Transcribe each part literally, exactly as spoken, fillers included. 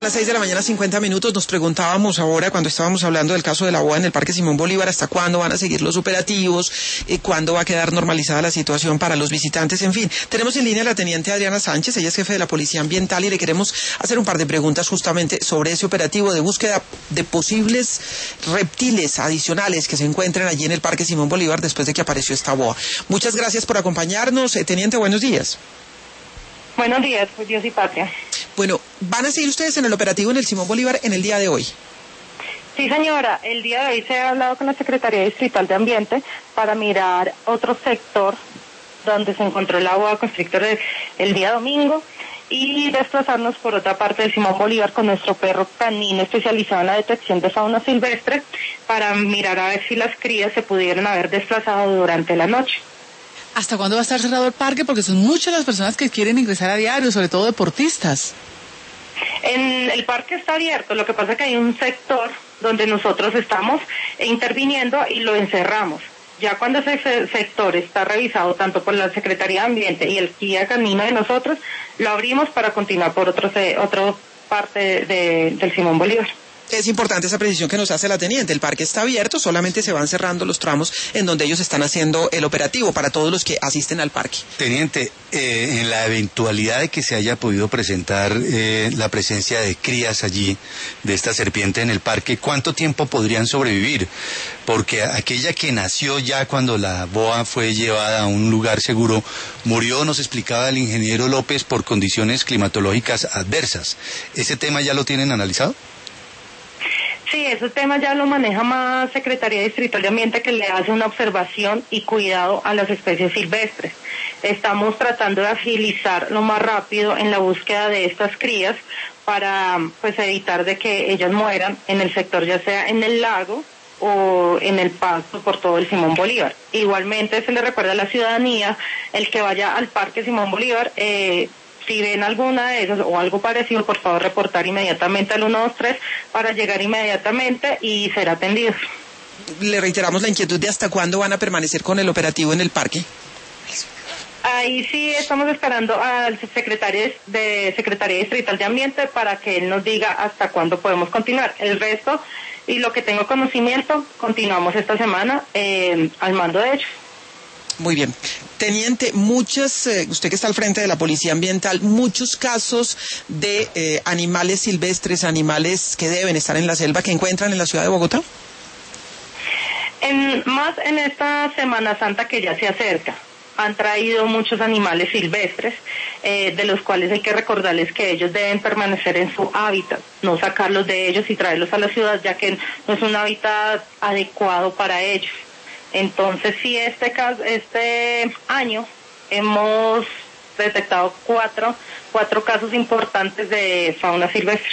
A las seis de la mañana, cincuenta minutos, nos preguntábamos ahora, cuando estábamos hablando del caso de la boa en el Parque Simón Bolívar, hasta cuándo van a seguir los operativos, eh, cuándo va a quedar normalizada la situación para los visitantes, en fin. Tenemos en línea a la teniente Adriana Sánchez, ella es jefe de la Policía Ambiental, y le queremos hacer un par de preguntas justamente sobre ese operativo de búsqueda de posibles reptiles adicionales que se encuentren allí en el Parque Simón Bolívar después de que apareció esta boa. Muchas gracias por acompañarnos. Eh, teniente, buenos días. Buenos días, pues Dios y patria. Bueno, ¿van a seguir ustedes en el operativo en el Simón Bolívar en el día de hoy? Sí, señora, el día de hoy se ha hablado con la Secretaría Distrital de Ambiente para mirar otro sector donde se encontró el boa constrictor el, el día domingo y desplazarnos por otra parte del Simón Bolívar con nuestro perro canino especializado en la detección de fauna silvestre para mirar a ver si las crías se pudieron haber desplazado durante la noche. ¿Hasta cuándo va a estar cerrado el parque? Porque son muchas las personas que quieren ingresar a diario, sobre todo deportistas. En el parque está abierto, lo que pasa es que hay un sector donde nosotros estamos interviniendo y lo encerramos. Ya cuando ese sector está revisado tanto por la Secretaría de Ambiente y el guía canino de nosotros, lo abrimos para continuar por otro, otra parte de, del Simón Bolívar. Es importante esa precisión que nos hace la teniente. El parque está abierto, solamente se van cerrando los tramos en donde ellos están haciendo el operativo para todos los que asisten al parque. Teniente, eh, en la eventualidad de que se haya podido presentar eh, la presencia de crías allí, de esta serpiente en el parque, ¿cuánto tiempo podrían sobrevivir? Porque aquella que nació ya cuando la boa fue llevada a un lugar seguro, murió, nos explicaba el ingeniero López, por condiciones climatológicas adversas. ¿Ese tema ya lo tienen analizado? Sí, ese tema ya lo maneja más Secretaría Distrital de Ambiente, que le hace una observación y cuidado a las especies silvestres. Estamos tratando de agilizar lo más rápido en la búsqueda de estas crías para pues evitar de que ellas mueran en el sector, ya sea en el lago o en el pasto por todo el Simón Bolívar. Igualmente se le recuerda a la ciudadanía, el que vaya al Parque Simón Bolívar, eh, si ven alguna de esas o algo parecido, por favor reportar inmediatamente al uno dos tres para llegar inmediatamente y ser atendidos. Le reiteramos la inquietud de hasta cuándo van a permanecer con el operativo en el parque. Ahí sí estamos esperando al secretario de Secretaría Distrital de Ambiente para que él nos diga hasta cuándo podemos continuar. El resto y lo que tengo conocimiento, continuamos esta semana eh, al mando de ellos. Muy bien. Teniente, muchas, eh, usted que está al frente de la Policía Ambiental, muchos casos de eh, animales silvestres, animales que deben estar en la selva, que encuentran en la ciudad de Bogotá. En, más en esta Semana Santa que ya se acerca, han traído muchos animales silvestres, eh, de los cuales hay que recordarles que ellos deben permanecer en su hábitat, no sacarlos de ellos y traerlos a la ciudad, ya que no es un hábitat adecuado para ellos. Entonces, sí, este caso, este año hemos detectado cuatro, cuatro casos importantes de fauna silvestre.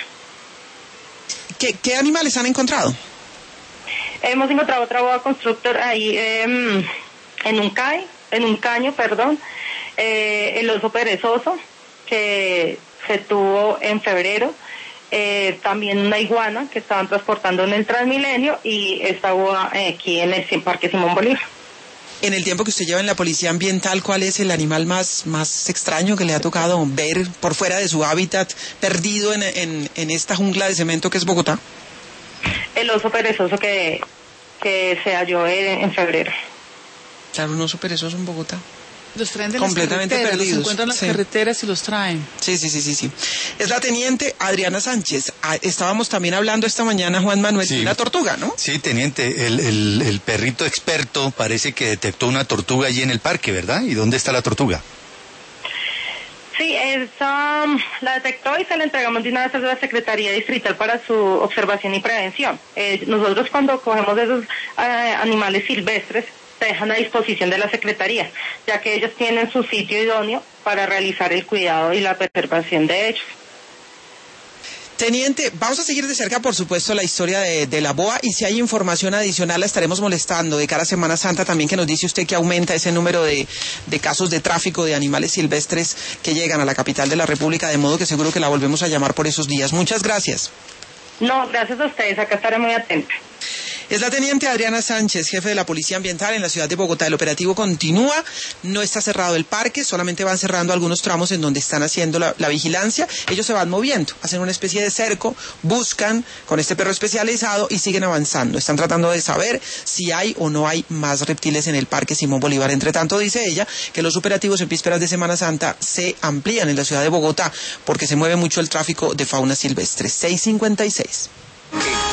¿Qué, qué animales han encontrado? Hemos encontrado otra boa constrictor ahí eh, en un CAI, en un caño, perdón, eh, el oso perezoso que se tuvo en febrero. Eh, también una iguana que estaban transportando en el Transmilenio y esta boa eh, aquí en el Parque Simón Bolívar. En el tiempo que usted lleva en la Policía Ambiental, ¿cuál es el animal más, más extraño que le ha tocado ver por fuera de su hábitat, perdido en, en, en esta jungla de cemento que es Bogotá? El oso perezoso que, que se halló en, en febrero. Claro, un oso perezoso en Bogotá. Los traen de completamente las carreteras, perdidos. los encuentran en las Sí. carreteras y los traen. Sí, sí, sí, sí, sí. Es la teniente Adriana Sánchez. Ah, estábamos también hablando esta mañana, Juan Manuel, Sí. de una tortuga, ¿no? Sí, teniente, el, el, el perrito experto parece que detectó una tortuga allí en el parque, ¿verdad? ¿Y dónde está la tortuga? Sí, esa la detectó y se la entregamos de una vez a la Secretaría Distrital para su observación y prevención. Eh, nosotros cuando cogemos esos eh, animales silvestres, se dejan a disposición de la Secretaría, ya que ellos tienen su sitio idóneo para realizar el cuidado y la preservación de ellos. Teniente, vamos a seguir de cerca, por supuesto, la historia de, de la boa, y si hay información adicional la estaremos molestando de cara a Semana Santa también, que nos dice usted que aumenta ese número de, de casos de tráfico de animales silvestres que llegan a la capital de la República, de modo que seguro que la volvemos a llamar por esos días. Muchas gracias. No, gracias a ustedes, acá estaré muy atenta. Es la teniente Adriana Sánchez, jefe de la Policía Ambiental en la ciudad de Bogotá. El operativo continúa, no está cerrado el parque, solamente van cerrando algunos tramos en donde están haciendo la, la vigilancia. Ellos se van moviendo, hacen una especie de cerco, buscan con este perro especializado y siguen avanzando. Están tratando de saber si hay o no hay más reptiles en el Parque Simón Bolívar. Entre tanto, dice ella que los operativos en vísperas de Semana Santa se amplían en la ciudad de Bogotá porque se mueve mucho el tráfico de fauna silvestre. seis cincuenta y seis.